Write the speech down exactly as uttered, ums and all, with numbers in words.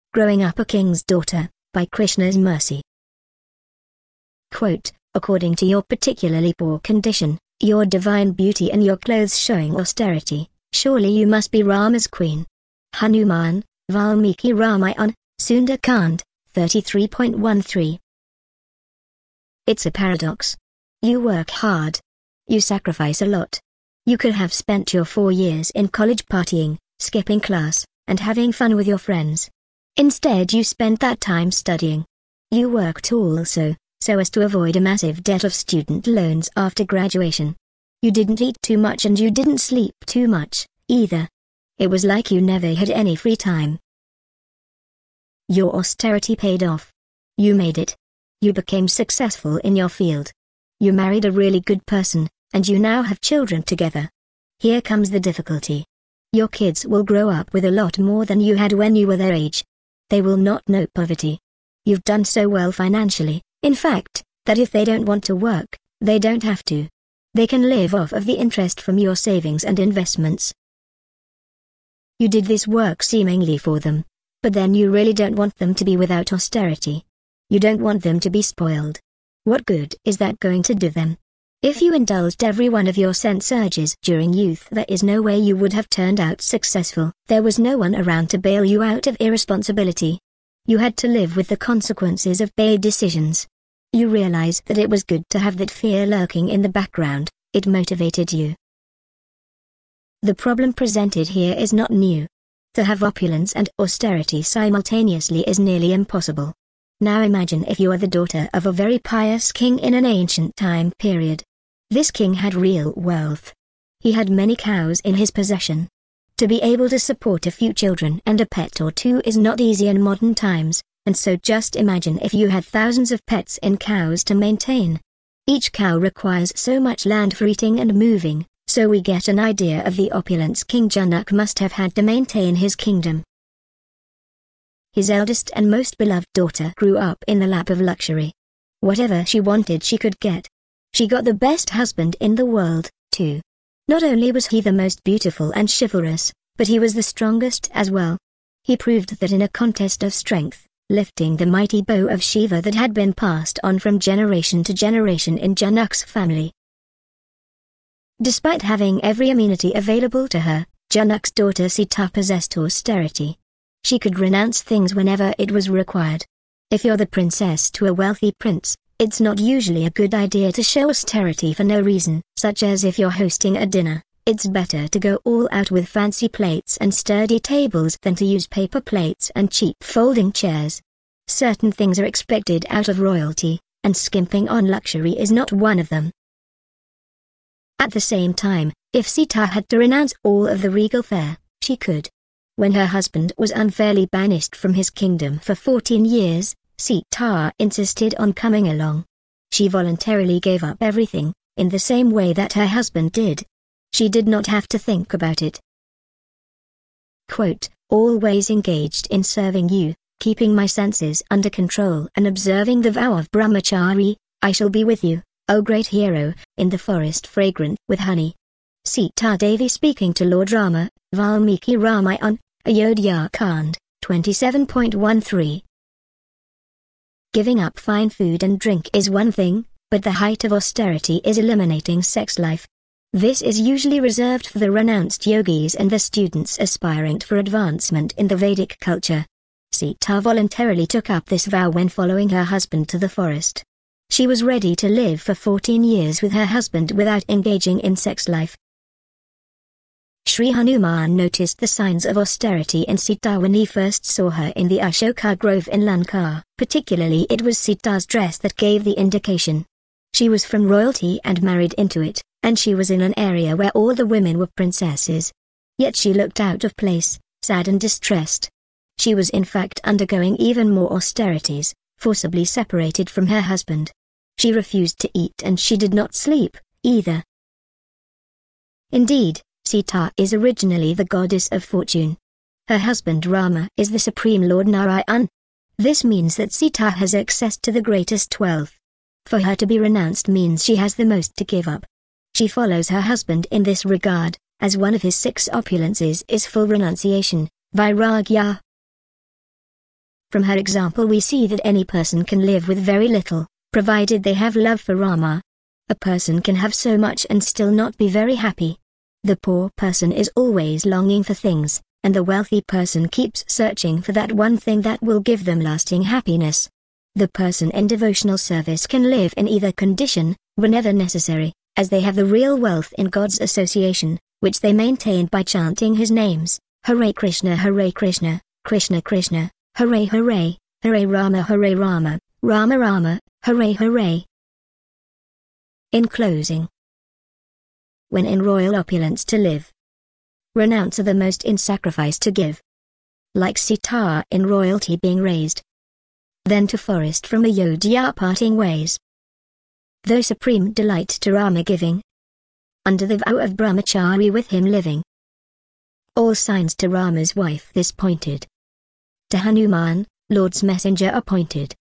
Growing Up a King's Daughter, by Krishna's Mercy. Quote, according to your particularly poor condition, your divine beauty and your clothes showing austerity, surely you must be Rama's queen. Hanuman, Valmiki Ramayana, Sundar-Kand, thirty-three point one three. It's a paradox. You work hard. You sacrifice a lot. You could have spent your four years in college partying, skipping class, and having fun with your friends. Instead you spent that time studying. You worked also, so as to avoid a massive debt of student loans after graduation. You didn't eat too much and you didn't sleep too much, either. It was like you never had any free time. Your austerity paid off. You made it. You became successful in your field. You married a really good person, and you now have children together. Here comes the difficulty. Your kids will grow up with a lot more than you had when you were their age. They will not know poverty. You've done so well financially, in fact, that if they don't want to work, they don't have to. They can live off of the interest from your savings and investments. You did this work seemingly for them, but then you really don't want them to be without austerity. You don't want them to be spoiled. What good is that going to do them? If you indulged every one of your sense urges during youth, there is no way you would have turned out successful. There was no one around to bail you out of irresponsibility. You had to live with the consequences of bad decisions. You realize that it was good to have that fear lurking in the background. It motivated you. The problem presented here is not new. To have opulence and austerity simultaneously is nearly impossible. Now imagine if you are the daughter of a very pious king in an ancient time period. This king had real wealth. He had many cows in his possession. To be able to support a few children and a pet or two is not easy in modern times, and so just imagine if you had thousands of pets and cows to maintain. Each cow requires so much land for eating and moving, so we get an idea of the opulence King Janak must have had to maintain his kingdom. His eldest and most beloved daughter grew up in the lap of luxury. Whatever she wanted she could get. She got the best husband in the world, too. Not only was he the most beautiful and chivalrous, but he was the strongest as well. He proved that in a contest of strength, lifting the mighty bow of Shiva that had been passed on from generation to generation in Janak's family. Despite having every amenity available to her, Janak's daughter Sita possessed austerity. She could renounce things whenever it was required. If you're the princess to a wealthy prince, it's not usually a good idea to show austerity for no reason, such as if you're hosting a dinner. It's better to go all out with fancy plates and sturdy tables than to use paper plates and cheap folding chairs. Certain things are expected out of royalty, and skimping on luxury is not one of them. At the same time, if Sita had to renounce all of the regal fare, she could. When her husband was unfairly banished from his kingdom for fourteen years, Sita insisted on coming along. She voluntarily gave up everything, in the same way that her husband did. She did not have to think about it. Quote, always engaged in serving you, keeping my senses under control and observing the vow of brahmachari, I shall be with you, O great hero, in the forest fragrant with honey. Sita Devi speaking to Lord Rama, Valmiki Ramayana, Ayodhya Kand, twenty-seven point one three. Giving up fine food and drink is one thing, but the height of austerity is eliminating sex life. This is usually reserved for the renounced yogis and the students aspiring for advancement in the Vedic culture. Sita voluntarily took up this vow when following her husband to the forest. She was ready to live for fourteen years with her husband without engaging in sex life. Sri Hanuman noticed the signs of austerity in Sita when he first saw her in the Ashoka Grove in Lanka. Particularly it was Sita's dress that gave the indication. She was from royalty and married into it, and she was in an area where all the women were princesses. Yet she looked out of place, sad and distressed. She was in fact undergoing even more austerities, forcibly separated from her husband. She refused to eat and she did not sleep, either. Indeed, Sita is originally the goddess of fortune. Her husband Rama is the supreme Lord Narayan. This means that Sita has access to the greatest wealth. For her to be renounced means she has the most to give up. She follows her husband in this regard, as one of his six opulences is full renunciation, vairagya. From her example we see that any person can live with very little, provided they have love for Rama. A person can have so much and still not be very happy. The poor person is always longing for things, and the wealthy person keeps searching for that one thing that will give them lasting happiness. The person in devotional service can live in either condition, whenever necessary, as they have the real wealth in God's association, which they maintain by chanting His names, Hare Krishna Hare Krishna, Krishna Krishna, Hare Hare, Hare Rama Hare Rama, Rama Rama, Hare Hare. In closing, when in royal opulence to live, renounce are the most in sacrifice to give. Like Sita in royalty being raised, then to forest from Ayodhya parting ways. Though supreme delight to Rama giving, under the vow of brahmachari with him living. All signs to Rama's wife this pointed. To Hanuman, Lord's messenger appointed.